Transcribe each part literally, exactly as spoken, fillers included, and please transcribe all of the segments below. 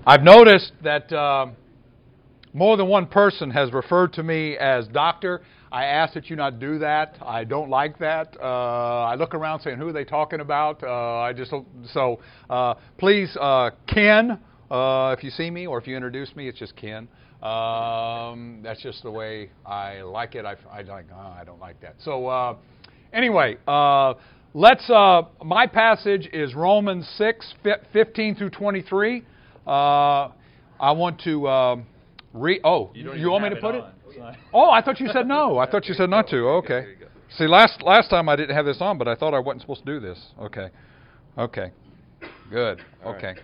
I've noticed that uh, more than one person has referred to me as doctor. I ask that you not do that. I don't like that. Uh, I look around saying, who are they talking about? Uh, I just so uh, please, uh, Ken. Uh, if you see me or if you introduce me, it's just Ken. Um, that's just the way I like it. I, I like. Oh, I don't like that. So uh, anyway, uh, let's. Uh, my passage is Romans six, fifteen through twenty-three. Uh, I want to uh, read. Oh, you, you want me to put it? it? Oh, I thought you said no. I thought you said not to. Okay. See, last last time I didn't have this on, but I thought I wasn't supposed to do this. Okay. Okay. Good. Okay.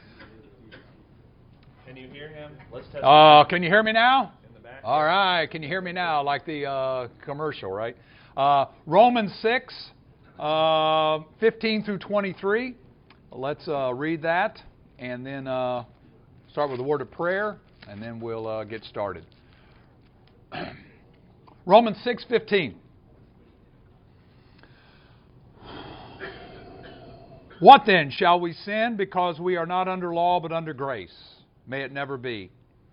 Can you hear him? Let's test. Uh, can you hear me now? In the back. All right. Can you hear me now? Like the uh, commercial, right? Uh, Romans six, uh, fifteen through twenty-three. Let's uh, read that. And then uh, start with a word of prayer, and then we'll uh, get started. Romans six fifteen. What then? Shall we sin because we are not under law but under grace? May it never be.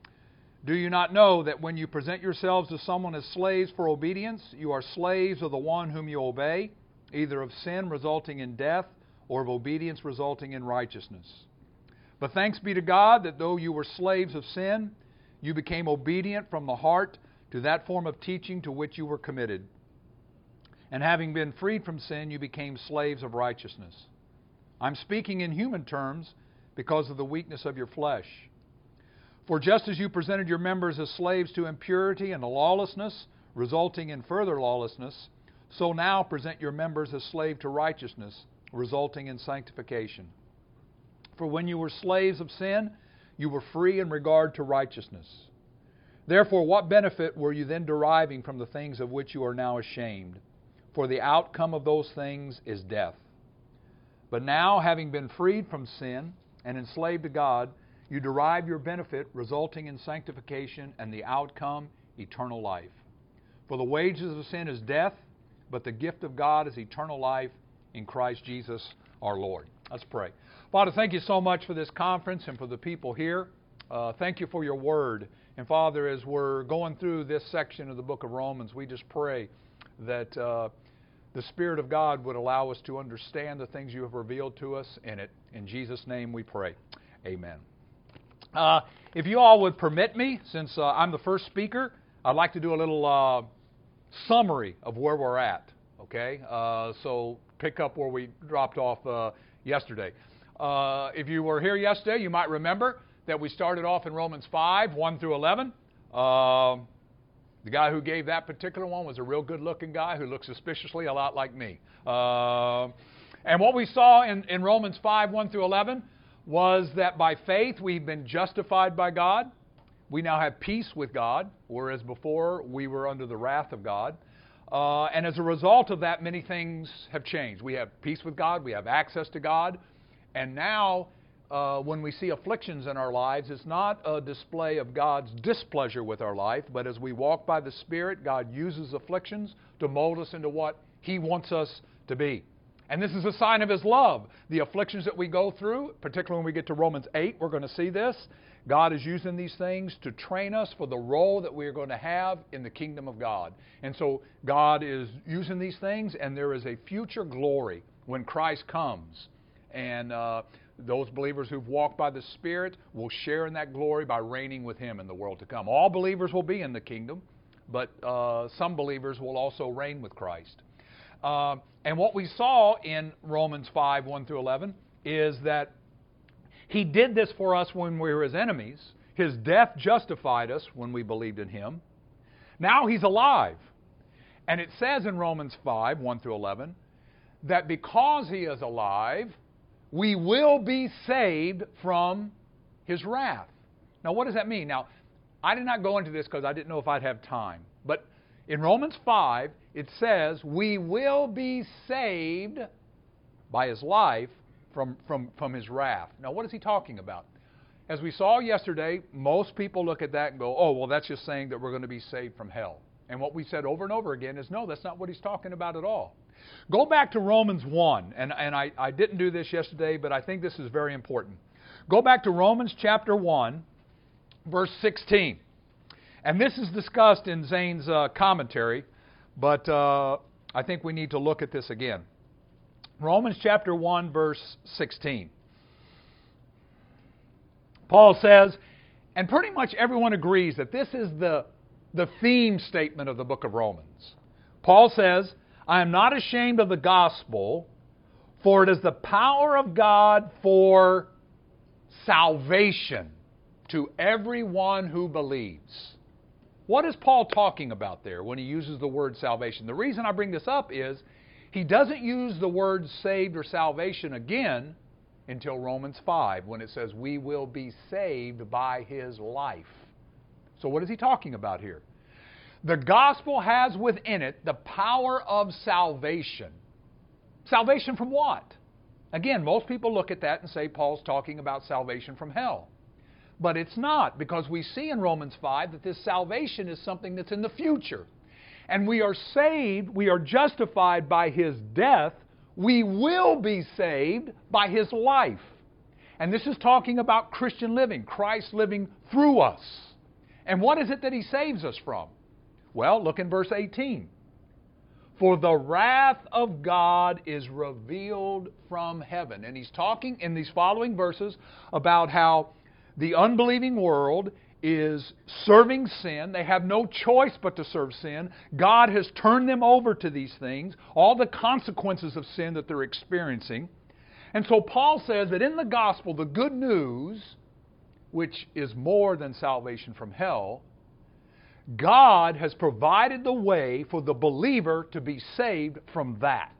Do you not know that when you present yourselves to someone as slaves for obedience, you are slaves of the one whom you obey, either of sin resulting in death or of obedience resulting in righteousness? But thanks be to God that though you were slaves of sin, you became obedient from the heart to that form of teaching to which you were committed. And having been freed from sin, you became slaves of righteousness. I'm speaking in human terms because of the weakness of your flesh. For just as you presented your members as slaves to impurity and to lawlessness, resulting in further lawlessness, so now present your members as slaves to righteousness, resulting in sanctification. For when you were slaves of sin, you were free in regard to righteousness. Therefore, what benefit were you then deriving from the things of which you are now ashamed? For the outcome of those things is death. But now, having been freed from sin and enslaved to God, you derive your benefit, resulting in sanctification, and the outcome, eternal life. For the wages of sin is death, but the gift of God is eternal life in Christ Jesus our Lord. Let's pray. Father, thank you so much for this conference and for the people here. Uh, thank you for your word. And Father, as we're going through this section of the book of Romans, we just pray that uh, the Spirit of God would allow us to understand the things you have revealed to us in it. In Jesus' name we pray. Amen. Uh, if you all would permit me, since uh, I'm the first speaker, I'd like to do a little uh, summary of where we're at. Okay? Uh, so pick up where we dropped off uh, yesterday. Uh, if you were here yesterday, you might remember that we started off in Romans five, one through eleven. Uh, the guy who gave that particular one was a real good-looking guy who looked suspiciously a lot like me. Uh, and what we saw in, in Romans five, one through eleven was that by faith we've been justified by God. We now have peace with God, whereas before we were under the wrath of God. Uh, and as a result of that, many things have changed. We have peace with God. We have access to God. And now, uh, when we see afflictions in our lives, it's not a display of God's displeasure with our life, but as we walk by the Spirit, God uses afflictions to mold us into what He wants us to be. And this is a sign of His love. The afflictions that we go through, particularly when we get to Romans eight, we're going to see this. God is using these things to train us for the role that we are going to have in the kingdom of God. And so God is using these things, and there is a future glory when Christ comes. And uh, those believers who've walked by the Spirit will share in that glory by reigning with Him in the world to come. All believers will be in the kingdom, but uh, some believers will also reign with Christ. Uh, and what we saw in Romans five, one through eleven, is that He did this for us when we were His enemies. His death justified us when we believed in Him. Now He's alive. And it says in Romans five, one through eleven, that because He is alive, we will be saved from His wrath. Now, what does that mean? Now, I did not go into this because I didn't know if I'd have time. But in Romans five, it says, we will be saved by His life from, from, from His wrath. Now, what is He talking about? As we saw yesterday, most people look at that and go, oh, well, that's just saying that we're going to be saved from hell. And what we said over and over again is, no, that's not what He's talking about at all. Go back to Romans one, and, and I, I didn't do this yesterday, but I think this is very important. Go back to Romans chapter one, verse sixteen. And this is discussed in Zane's uh, commentary, but uh, I think we need to look at this again. Romans chapter one, verse sixteen. Paul says, and pretty much everyone agrees that this is the, the theme statement of the book of Romans. Paul says, I am not ashamed of the gospel, for it is the power of God for salvation to everyone who believes. What is Paul talking about there when he uses the word salvation? The reason I bring this up is he doesn't use the word saved or salvation again until Romans five, when it says we will be saved by his life. So what is he talking about here? The gospel has within it the power of salvation. Salvation from what? Again, most people look at that and say Paul's talking about salvation from hell. But it's not, because we see in Romans five that this salvation is something that's in the future. And we are saved, we are justified by his death. We will be saved by his life. And this is talking about Christian living, Christ living through us. And what is it that he saves us from? Well, look in verse eighteen. For the wrath of God is revealed from heaven. And he's talking in these following verses about how the unbelieving world is serving sin. They have no choice but to serve sin. God has turned them over to these things, all the consequences of sin that they're experiencing. And so Paul says that in the gospel, the good news, which is more than salvation from hell, God has provided the way for the believer to be saved from that.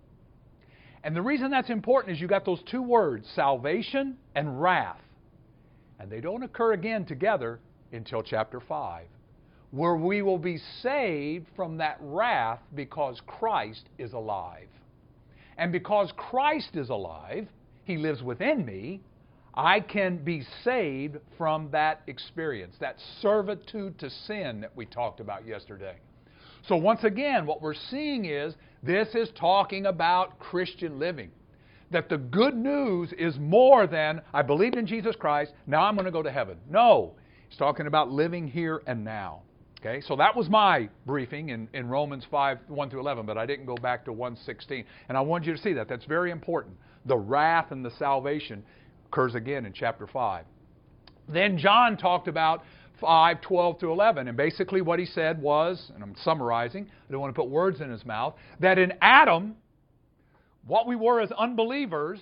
And the reason that's important is you got those two words, salvation and wrath. And they don't occur again together until chapter five, where we will be saved from that wrath because Christ is alive. And because Christ is alive, He lives within me, I can be saved from that experience, that servitude to sin that we talked about yesterday. So once again, what we're seeing is this is talking about Christian living. That the good news is more than, I believed in Jesus Christ, now I'm going to go to heaven. No, he's talking about living here and now. Okay, so that was my briefing in, in Romans five, one through eleven, but I didn't go back to one sixteen. And I want you to see that. That's very important. The wrath and the salvation occurs again in chapter five. Then John talked about five, twelve through eleven, and basically what he said was, and I'm summarizing, I don't want to put words in his mouth, that in Adam, what we were as unbelievers,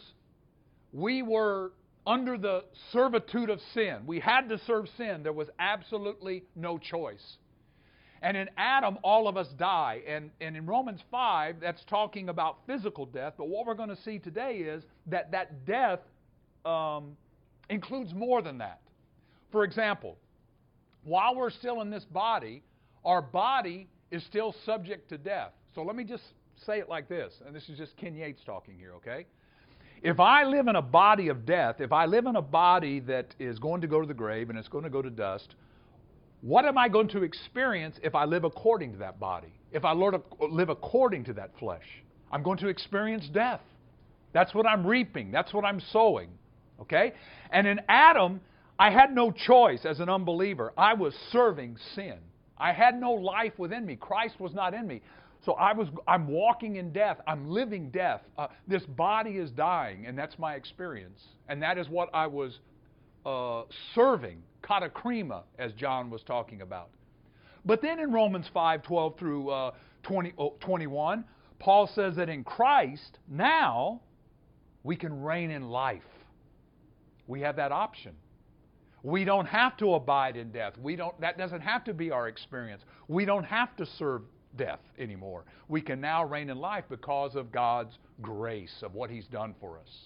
we were under the servitude of sin. We had to serve sin. There was absolutely no choice. And in Adam, all of us die. And, and in Romans five, that's talking about physical death. But what we're going to see today is that that death um, includes more than that. For example, while we're still in this body, our body is still subject to death. So let me just say it like this, and this is just Ken Yates talking here, okay? If I live in a body of death, if I live in a body that is going to go to the grave and it's going to go to dust, what am I going to experience if I live according to that body? If I live according to that flesh? I'm going to experience death. That's what I'm reaping. That's what I'm sowing, okay? And in Adam, I had no choice as an unbeliever. I was serving sin. I had no life within me. Christ was not in me. So I was, I'm walking in death. I'm living death. Uh, this body is dying, and that's my experience. And that is what I was uh, serving, katakrima, as John was talking about. But then in Romans five, twelve through uh, twenty, oh, twenty-one, Paul says that in Christ, now, we can reign in life. We have that option. We don't have to abide in death. We don't. That doesn't have to be our experience. We don't have to serve death anymore. We can now reign in life because of God's grace, of what He's done for us.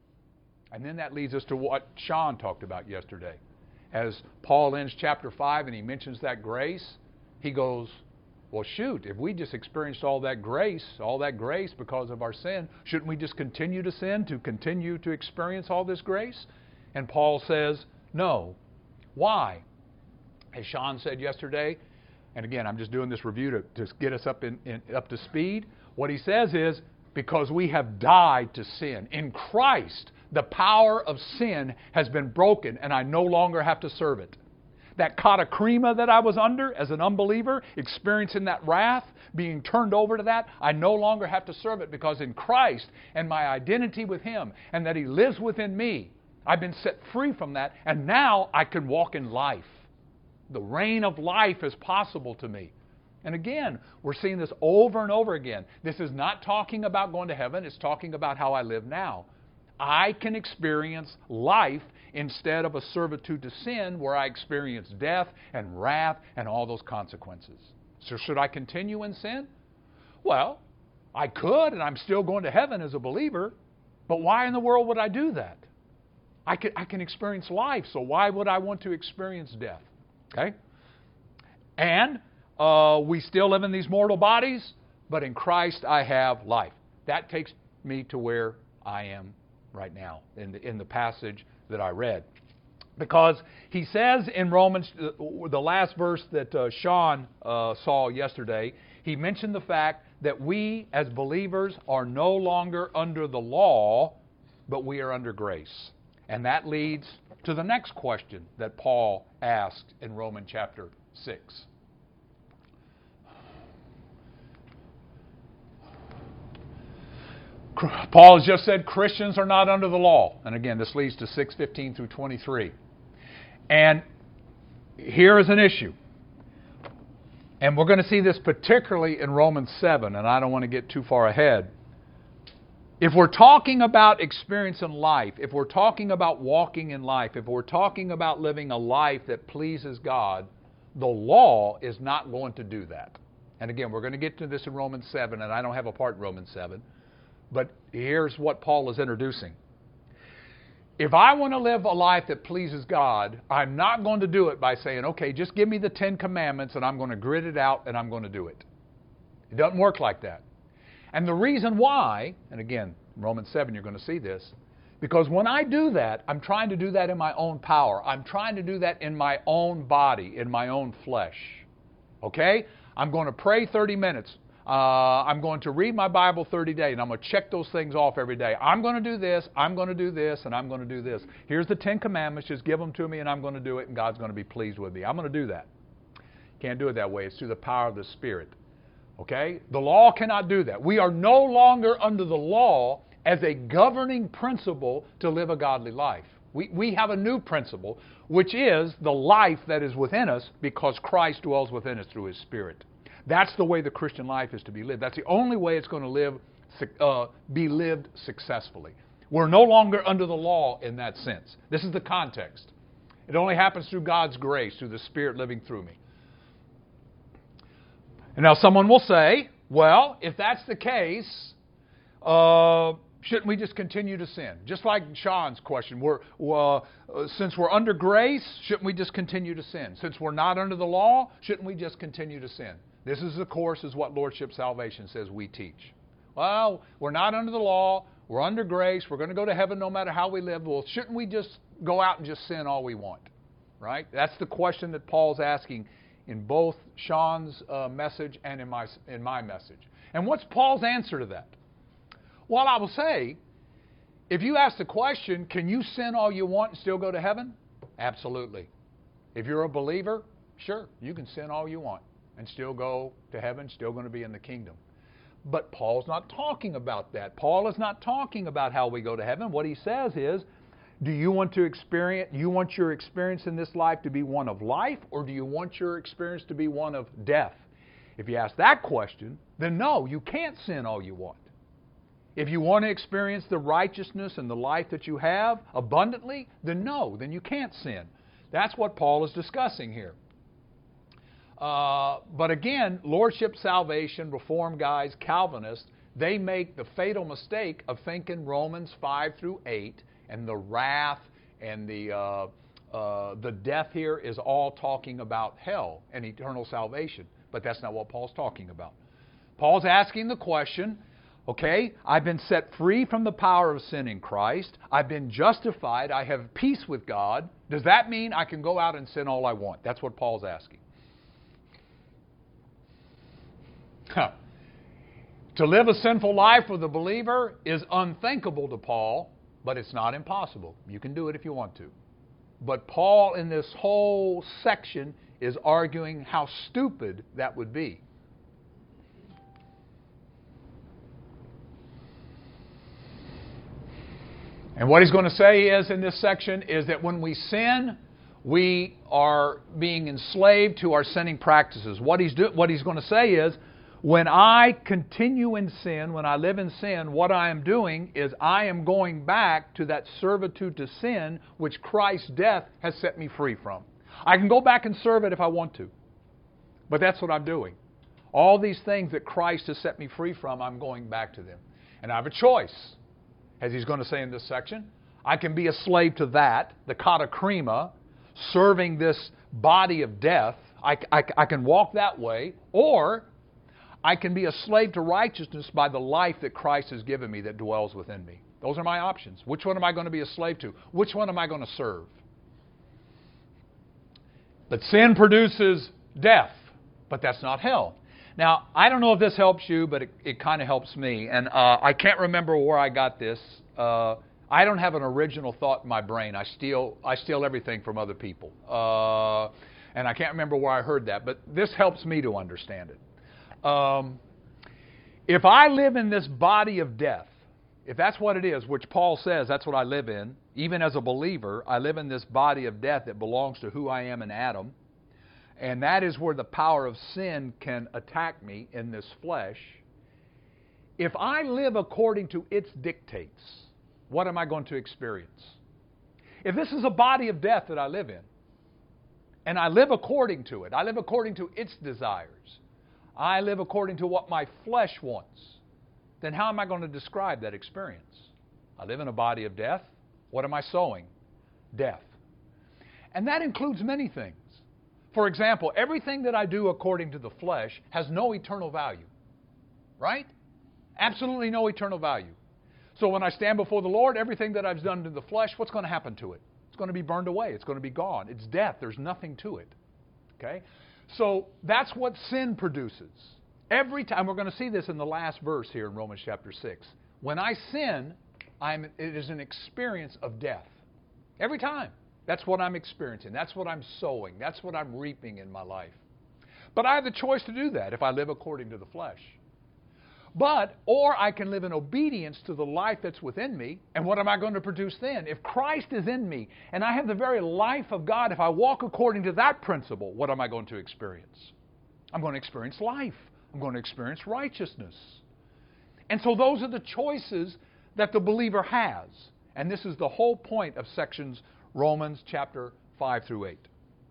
And then that leads us to what Sean talked about yesterday. As Paul ends chapter five and he mentions that grace, he goes, well, shoot, if we just experienced all that grace, all that grace because of our sin, shouldn't we just continue to sin, to continue to experience all this grace? And Paul says, no. Why? As Sean said yesterday, and again, I'm just doing this review to, to get us up in, in up to speed. What he says is, because we have died to sin. In Christ, The power of sin has been broken, and I no longer have to serve it. That katakrima that I was under as an unbeliever, experiencing that wrath, being turned over to that, I no longer have to serve it, because in Christ and my identity with Him and that He lives within me, I've been set free from that, and now I can walk in life. The reign of life is possible to me. And again, we're seeing this over and over again. This is not talking about going to heaven. It's talking about how I live now. I can experience life instead of a servitude to sin where I experience death and wrath and all those consequences. So should I continue in sin? Well, I could, and I'm still going to heaven as a believer. But why in the world would I do that? I can, I can experience life, so why would I want to experience death? Okay? And uh, we still live in these mortal bodies, but in Christ I have life. That takes me to where I am right now in the, in the passage that I read. Because he says in Romans, the last verse that uh, Sean uh, saw yesterday, he mentioned the fact that we as believers are no longer under the law, but we are under grace. And that leads to the next question that Paul asked in Romans chapter six. Paul has just said Christians are not under the law. And again, this leads to six fifteen through twenty-three. And here is an issue. And we're going to see this particularly in Romans seven, and I don't want to get too far ahead. If we're talking about experience in life, if we're talking about walking in life, if we're talking about living a life that pleases God, the law is not going to do that. And again, we're going to get to this in Romans seven, and I don't have a part in Romans seven. But here's what Paul is introducing. If I want to live a life that pleases God, I'm not going to do it by saying, okay, just give me the Ten Commandments and I'm going to grit it out and I'm going to do it. It doesn't work like that. And the reason why, and again, Romans seven, you're going to see this, because when I do that, I'm trying to do that in my own power. I'm trying to do that in my own body, in my own flesh. Okay? I'm going to pray thirty minutes. Uh, I'm going to read my Bible thirty days, and I'm going to check those things off every day. I'm going to do this, I'm going to do this, and I'm going to do this. Here's the Ten Commandments. Just give them to me, and I'm going to do it, and God's going to be pleased with me. I'm going to do that. Can't do it that way. It's through the power of the Spirit. Okay? The law cannot do that. We are no longer under the law as a governing principle to live a godly life. We, we have a new principle, which is the life that is within us because Christ dwells within us through His Spirit. That's the way the Christian life is to be lived. That's the only way it's going to live, uh, be lived successfully. We're no longer under the law in that sense. This is the context. It only happens through God's grace, through the Spirit living through me. And now someone will say, well, if that's the case, uh, shouldn't we just continue to sin? Just like Sean's question, we're, uh, since we're under grace, shouldn't we just continue to sin? Since we're not under the law, shouldn't we just continue to sin? This is, of course, is what Lordship Salvation says we teach. Well, we're not under the law. We're under grace. We're going to go to heaven no matter how we live. Well, shouldn't we just go out and just sin all we want? Right? That's the question that Paul's asking in both Sean's uh, message and in my, in my message. And what's Paul's answer to that? Well, I will say, if you ask the question, can you sin all you want and still go to heaven? Absolutely. If you're a believer, sure, you can sin all you want and still go to heaven, still going to be in the kingdom. But Paul's not talking about that. Paul is not talking about how we go to heaven. What he says is, do you want to experience, you want your experience in this life to be one of life, or do you want your experience to be one of death? If you ask that question, then no, you can't sin all you want. If you want to experience the righteousness and the life that you have abundantly, then no, then you can't sin. That's what Paul is discussing here. Uh, but again, Lordship Salvation, Reform guys, Calvinists, they make the fatal mistake of thinking Romans five through eight and the wrath and the uh, uh, the death here is all talking about hell and eternal salvation. But that's not what Paul's talking about. Paul's asking the question, okay, I've been set free from the power of sin in Christ. I've been justified. I have peace with God. Does that mean I can go out and sin all I want? That's what Paul's asking. Huh. To live a sinful life with a believer is unthinkable to Paul, but it's not impossible. You can do it if you want to. But Paul, in this whole section, is arguing how stupid that would be. And what he's going to say is, in this section, is that when we sin, we are being enslaved to our sinning practices. What he's, do, what he's going to say is, when I continue in sin, when I live in sin, what I am doing is I am going back to that servitude to sin which Christ's death has set me free from. I can go back and serve it if I want to, but that's what I'm doing. All these things that Christ has set me free from, I'm going back to them. And I have a choice, as he's going to say in this section. I can be a slave to that, the katakrima, serving this body of death. I, I, I can walk that way, or I can be a slave to righteousness by the life that Christ has given me that dwells within me. Those are my options. Which one am I going to be a slave to? Which one am I going to serve? But sin produces death, but that's not hell. Now, I don't know if this helps you, but it, it kind of helps me. And uh, I can't remember where I got this. Uh, I don't have an original thought in my brain. I steal, I steal everything from other people. Uh, and I can't remember where I heard that, but this helps me to understand it. Um, if I live in this body of death, if that's what it is, which Paul says that's what I live in, even as a believer, I live in this body of death that belongs to who I am in Adam, and that is where the power of sin can attack me in this flesh. If I live according to its dictates, what am I going to experience? If this is a body of death that I live in, and I live according to it, I live according to its desires, I live according to what my flesh wants, then how am I going to describe that experience? I live in a body of death. What am I sowing? Death. And that includes many things. For example, everything that I do according to the flesh has no eternal value. Right? Absolutely no eternal value. So when I stand before the Lord, everything that I've done to the flesh, what's going to happen to it? It's going to be burned away. It's going to be gone. It's death. There's nothing to it. Okay? So that's what sin produces. Every time, we're going to see this in the last verse here in Romans chapter six. When I sin, I'm, it is an experience of death. Every time. That's what I'm experiencing. That's what I'm sowing. That's what I'm reaping in my life. But I have the choice to do that if I live according to the flesh. But, or I can live in obedience to the life that's within me. And what am I going to produce then? If Christ is in me and I have the very life of God, if I walk according to that principle, what am I going to experience? I'm going to experience life. I'm going to experience righteousness. And so those are the choices that the believer has. And this is the whole point of sections Romans chapter five through eight.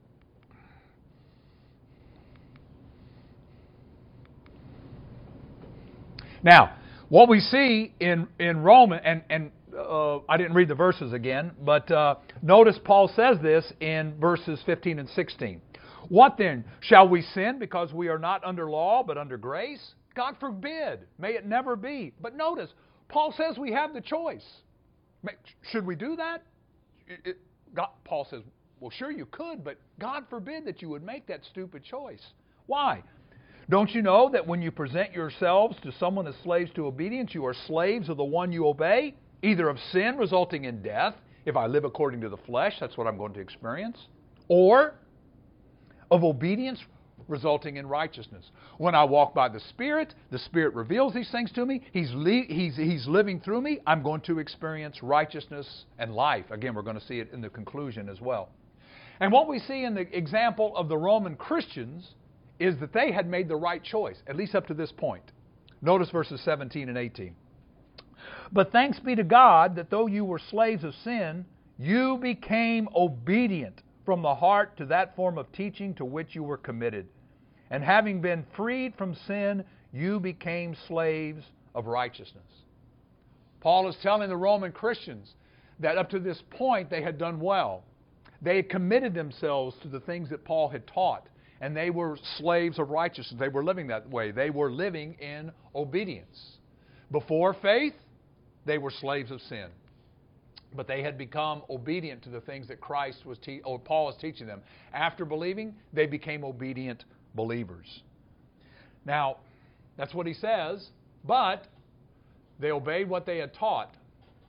Now, what we see in, in Romans, and, and uh, I didn't read the verses again, but uh, notice Paul says this in verses fifteen and sixteen. What then? Shall we sin because we are not under law but under grace? God forbid. May it never be. But notice, Paul says we have the choice. Should we do that? It, it, God, Paul says, well, sure you could, but God forbid that you would make that stupid choice. Why? Don't you know that when you present yourselves to someone as slaves to obedience, you are slaves of the one you obey, either of sin resulting in death, if I live according to the flesh, that's what I'm going to experience, or of obedience resulting in righteousness. When I walk by the Spirit, the Spirit reveals these things to me. He's, le- he's, he's living through me. I'm going to experience righteousness and life. Again, we're going to see it in the conclusion as well. And what we see in the example of the Roman Christians is that they had made the right choice, at least up to this point. Notice verses seventeen and eighteen. But thanks be to God that though you were slaves of sin, you became obedient from the heart to that form of teaching to which you were committed. And having been freed from sin, you became slaves of righteousness. Paul is telling the Roman Christians that up to this point they had done well. They had committed themselves to the things that Paul had taught. And they were slaves of righteousness. They were living that way. They were living in obedience. Before faith, they were slaves of sin. But they had become obedient to the things that Christ was te- or Paul was teaching them. After believing, they became obedient believers. Now, that's what he says, but they obeyed what they had taught.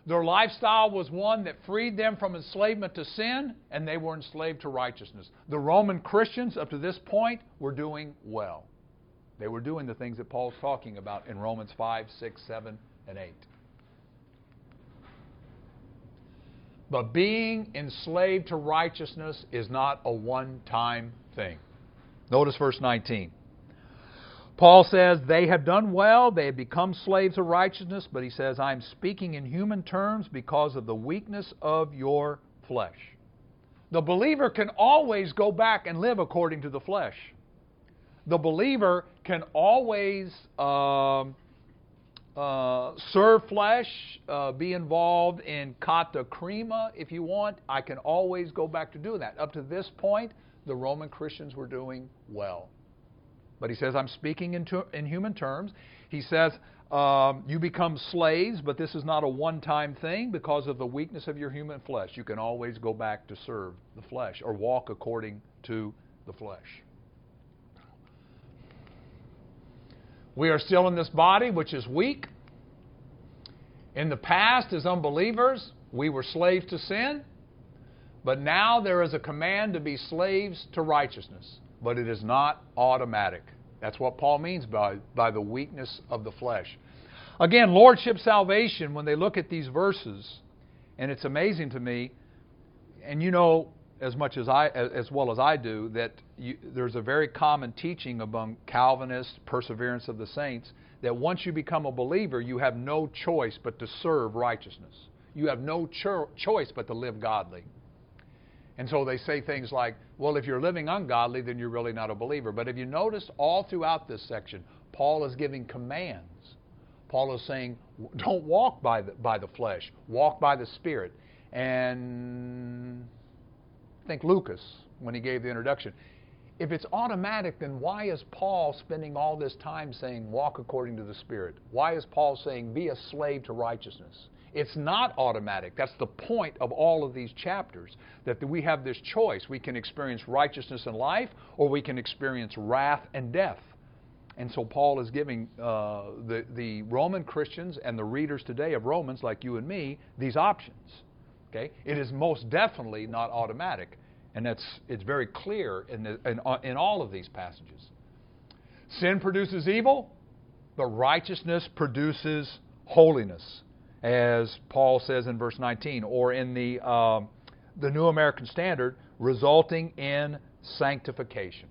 Their lifestyle was one that freed them from enslavement to sin, and they were enslaved to righteousness. The Roman Christians, up to this point, were doing well. They were doing the things that Paul's talking about in Romans five, six, seven, and eight. But being enslaved to righteousness is not a one-time thing. Notice verse nineteen. Paul says, they have done well, they have become slaves of righteousness, but he says, I'm speaking in human terms because of the weakness of your flesh. The believer can always go back and live according to the flesh. The believer can always um, uh, serve flesh, uh, be involved in kata krima if you want. I can always go back to doing that. Up to this point, the Roman Christians were doing well. But he says, I'm speaking in, to, in human terms. He says, um, you become slaves, but this is not a one-time thing because of the weakness of your human flesh. You can always go back to serve the flesh or walk according to the flesh. We are still in this body, which is weak. In the past, as unbelievers, we were slaves to sin. But now there is a command to be slaves to righteousness. But it is not automatic. That's what Paul means by, by the weakness of the flesh. Again, lordship salvation, when they look at these verses, and it's amazing to me, and you know as much as I, as well as I do, that you, there's a very common teaching among Calvinists, Perseverance of the Saints, that once you become a believer, you have no choice but to serve righteousness. You have no cho- choice but to live godly. And so they say things like, well, if you're living ungodly, then you're really not a believer. But if you notice all throughout this section, Paul is giving commands. Paul is saying, don't walk by the, by the flesh. Walk by the Spirit. And I think Lucas, when he gave the introduction, if it's automatic, then why is Paul spending all this time saying, walk according to the Spirit? Why is Paul saying, be a slave to righteousness? It's not automatic. That's the point of all of these chapters, that we have this choice. We can experience righteousness and life, or we can experience wrath and death. And so Paul is giving uh, the, the Roman Christians and the readers today of Romans, like you and me, these options. Okay? It is most definitely not automatic. And that's it's very clear in, the, in, in all of these passages. Sin produces evil, but righteousness produces holiness, as Paul says in verse nineteen, or in the, um, the New American Standard, resulting in sanctification.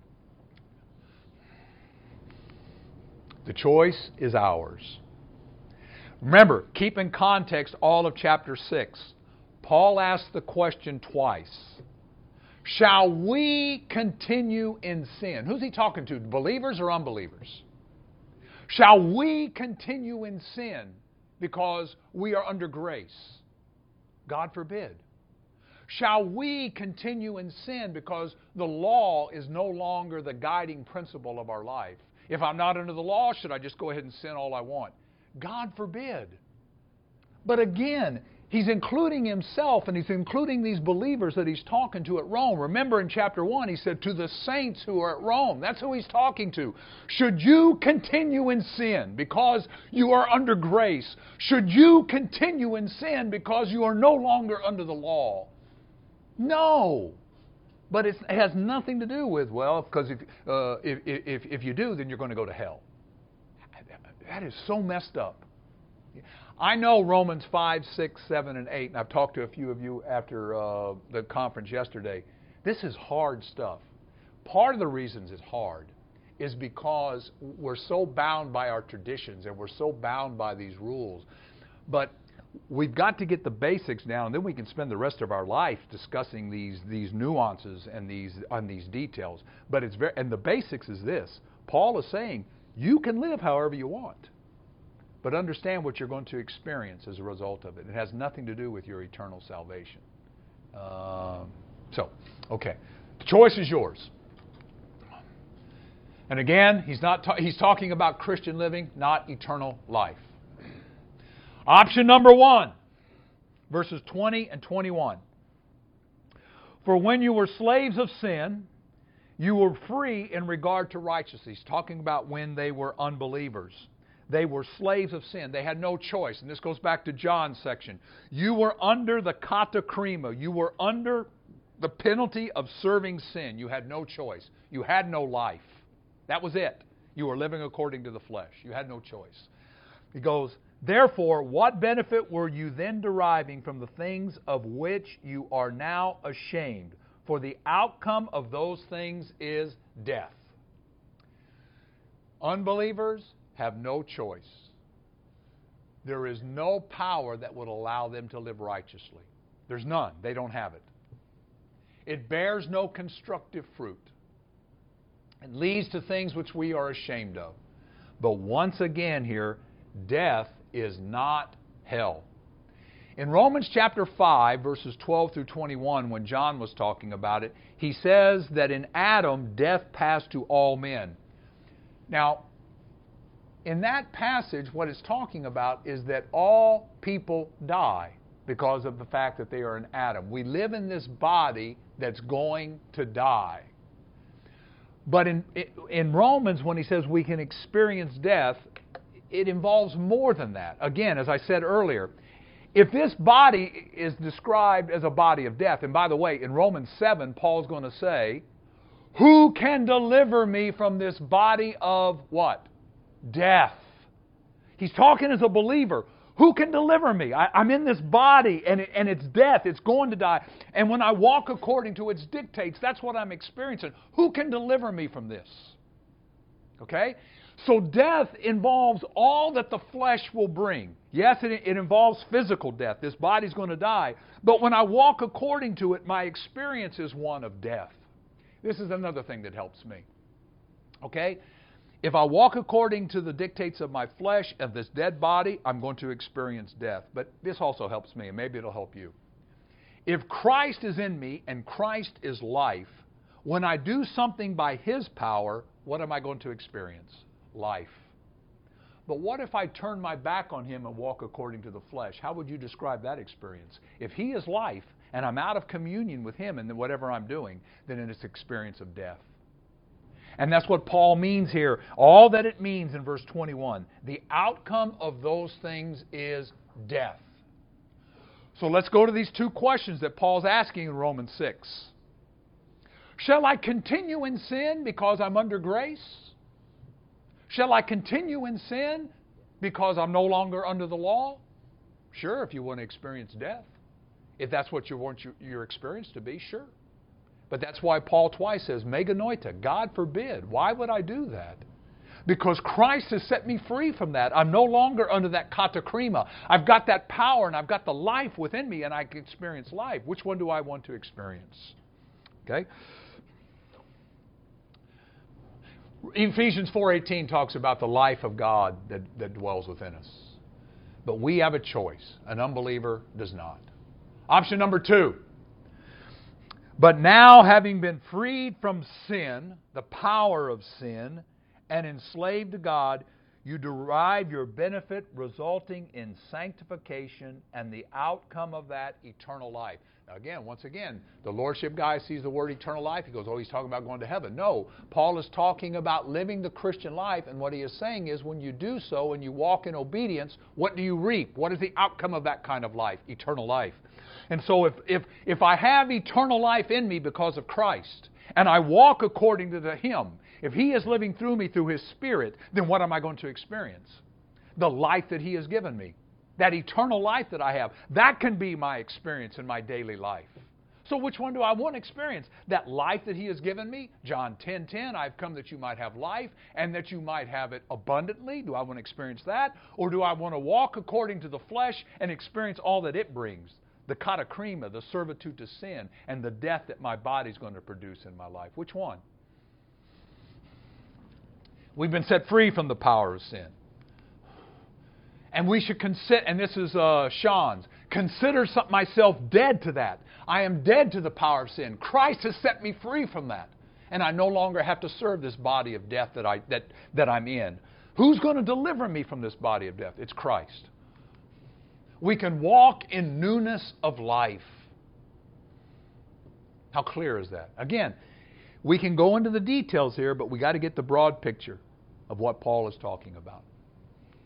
The choice is ours. Remember, keep in context all of chapter six. Paul asked the question twice. Shall we continue in sin? Who's he talking to? Believers or unbelievers? Shall we continue in sin because we are under grace? God forbid. Shall we continue in sin because the law is no longer the guiding principle of our life? If I'm not under the law, should I just go ahead and sin all I want? God forbid. But again, he's including himself, and he's including these believers that he's talking to at Rome. Remember in chapter one, he said, to the saints who are at Rome. That's who he's talking to. Should you continue in sin because you are under grace? Should you continue in sin because you are no longer under the law? No. But it's, it has nothing to do with, well, because if, uh, if, if, if you do, then you're going to go to hell. That is so messed up. I know Romans five, six, seven, and eight, and I've talked to a few of you after uh, the conference yesterday. This is hard stuff. Part of the reasons it's hard is because we're so bound by our traditions and we're so bound by these rules. But we've got to get the basics down, and then we can spend the rest of our life discussing these these nuances and these on these details. But it's very, and the basics is this. Paul is saying you can live however you want, but understand what you're going to experience as a result of it. It has nothing to do with your eternal salvation. Uh, so, okay, the choice is yours. And again, he's not ta- he's talking about Christian living, not eternal life. Option number one, verses twenty and twenty-one. For when you were slaves of sin, you were free in regard to righteousness. He's talking about when they were unbelievers. They were slaves of sin. They had no choice. And this goes back to John's section. You were under the katakrima. You were under the penalty of serving sin. You had no choice. You had no life. That was it. You were living according to the flesh. You had no choice. He goes, therefore, what benefit were you then deriving from the things of which you are now ashamed? For the outcome of those things is death. Unbelievers have no choice. There is no power that would allow them to live righteously. There's none. They don't have it. It bears no constructive fruit. It leads to things which we are ashamed of. But once again here, death is not hell. In Romans chapter five, verses twelve through twenty-one, when John was talking about it, he says that in Adam, death passed to all men. Now, in that passage, what it's talking about is that all people die because of the fact that they are in Adam. We live in this body that's going to die. But in, in Romans, when he says we can experience death, it involves more than that. Again, as I said earlier, if this body is described as a body of death, and by the way, in Romans seven, Paul's going to say, who can deliver me from this body of what? Death. He's talking as a believer. Who can deliver me? I, I'm in this body, and, it, and it's death. It's going to die. And when I walk according to its dictates, that's what I'm experiencing. Who can deliver me from this? Okay? So death involves all that the flesh will bring. Yes, it, it involves physical death. This body's going to die. But when I walk according to it, my experience is one of death. This is another thing that helps me. Okay? If I walk according to the dictates of my flesh, of this dead body, I'm going to experience death. But this also helps me, and maybe it'll help you. If Christ is in me and Christ is life, when I do something by His power, what am I going to experience? Life. But what if I turn my back on Him and walk according to the flesh? How would you describe that experience? If He is life and I'm out of communion with Him in whatever I'm doing, then it's an experience of death. And that's what Paul means here. All that it means in verse twenty-one. The outcome of those things is death. So let's go to these two questions that Paul's asking in Romans six. Shall I continue in sin because I'm under grace? Shall I continue in sin because I'm no longer under the law? Sure, if you want to experience death. If that's what you want your, your experience to be, sure. But that's why Paul twice says, meganoita, God forbid. Why would I do that? Because Christ has set me free from that. I'm no longer under that katakrima. I've got that power and I've got the life within me and I can experience life. Which one do I want to experience? Okay? Ephesians four eighteen talks about the life of God that, that dwells within us. But we have a choice. An unbeliever does not. Option number two. But now, having been freed from sin, the power of sin, and enslaved to God, you derive your benefit resulting in sanctification and the outcome of that, eternal life. Now again, once again, the Lordship guy sees the word eternal life. He goes, oh, he's talking about going to heaven. No, Paul is talking about living the Christian life, and what he is saying is when you do so and you walk in obedience, what do you reap? What is the outcome of that kind of life? Eternal life. And so if, if, if I have eternal life in me because of Christ, and I walk according to Him, if He is living through me through His Spirit, then what am I going to experience? The life that He has given me. That eternal life that I have. That can be my experience in my daily life. So which one do I want to experience? That life that He has given me? John ten ten, I've come that you might have life and that you might have it abundantly. Do I want to experience that? Or do I want to walk according to the flesh and experience all that it brings? The katakrima, the servitude to sin, and the death that my body's going to produce in my life. Which one? We've been set free from the power of sin. And we should consider, and this is uh, Sean's, consider some, myself dead to that. I am dead to the power of sin. Christ has set me free from that. And I no longer have to serve this body of death that, I, that, that I'm in. Who's going to deliver me from this body of death? It's Christ. We can walk in newness of life. How clear is that? Again, we can go into the details here, but we got to get the broad picture of what Paul is talking about.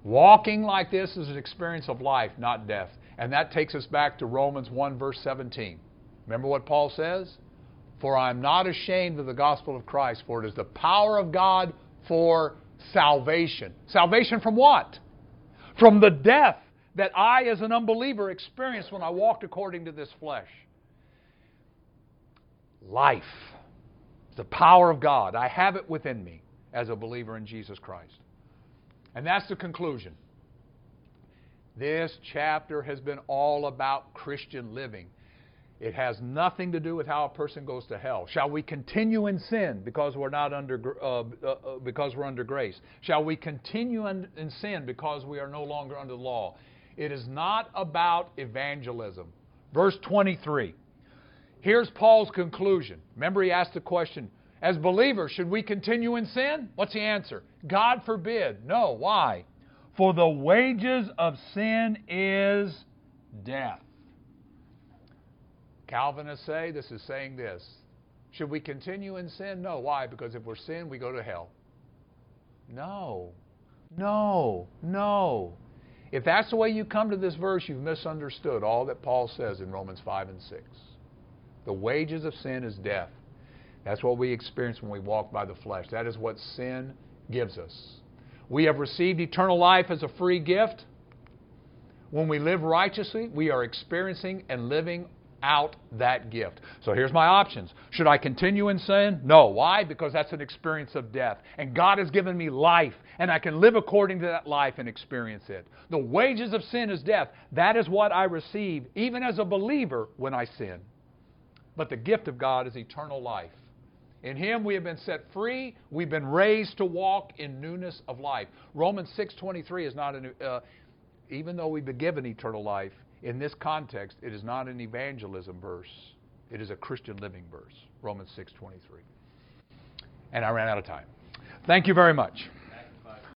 Walking like this is an experience of life, not death. And that takes us back to Romans one, verse seventeen. Remember what Paul says? For I am not ashamed of the gospel of Christ, for it is the power of God for salvation. Salvation from what? From the death that I, as an unbeliever, experienced when I walked according to this flesh. Life. The power of God. I have it within me as a believer in Jesus Christ. And that's the conclusion. This chapter has been all about Christian living. It has nothing to do with how a person goes to hell. Shall we continue in sin because we're not under uh, uh, because we're under grace? Shall we continue in, in sin because we are no longer under the law? It is not about evangelism. Verse twenty-three. Here's Paul's conclusion. Remember, he asked the question, as believers, should we continue in sin? What's the answer? God forbid. No. Why? For the wages of sin is death. Calvinists say, this is saying this. Should we continue in sin? No. Why? Because if we're sin, we go to hell. No. No. No. If that's the way you come to this verse, you've misunderstood all that Paul says in Romans five and six. The wages of sin is death. That's what we experience when we walk by the flesh. That is what sin gives us. We have received eternal life as a free gift. When we live righteously, we are experiencing and living out that gift. So here's my options. Should I continue in sin? No. Why? Because that's an experience of death. And God has given me life, and I can live according to that life and experience it. The wages of sin is death. That is what I receive, even as a believer, when I sin. But the gift of God is eternal life. In Him we have been set free. We've been raised to walk in newness of life. Romans six twenty-three is not an, uh, even though we've been given eternal life, in this context, it is not an evangelism verse. It is a Christian living verse. Romans six twenty-three. And I ran out of time. Thank you very much.